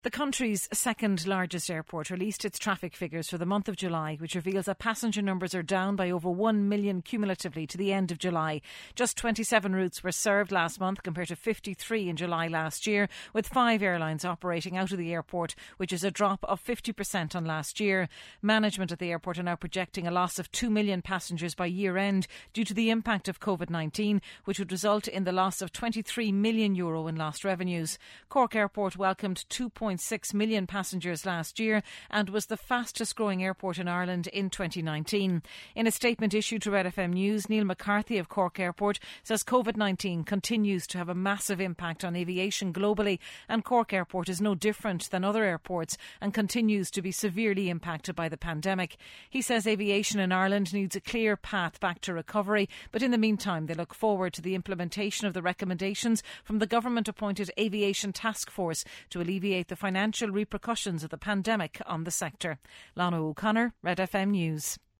The country's second largest airport released its traffic figures for the month of July, which reveals that passenger numbers are down by over 1 million cumulatively to the end of July. Just 27 routes were served last month compared to 53 in July last year, with 5 airlines operating out of the airport, which is a drop of 50% on last year. Management at the airport are now projecting a loss of 2 million passengers by year end due to the impact of COVID-19, which would result in the loss of €23 million in lost revenues. Cork Airport welcomed 2.6 million passengers last year and was the fastest growing airport in Ireland in 2019. In a statement issued to Red FM News, Neil McCarthy of Cork Airport says COVID-19 continues to have a massive impact on aviation globally, and Cork Airport is no different than other airports and continues to be severely impacted by the pandemic. He says aviation in Ireland needs a clear path back to recovery, but in the meantime they look forward to the implementation of the recommendations from the government-appointed Aviation Task Force to alleviate the financial repercussions of the pandemic on the sector. Lana O'Connor, Red FM News.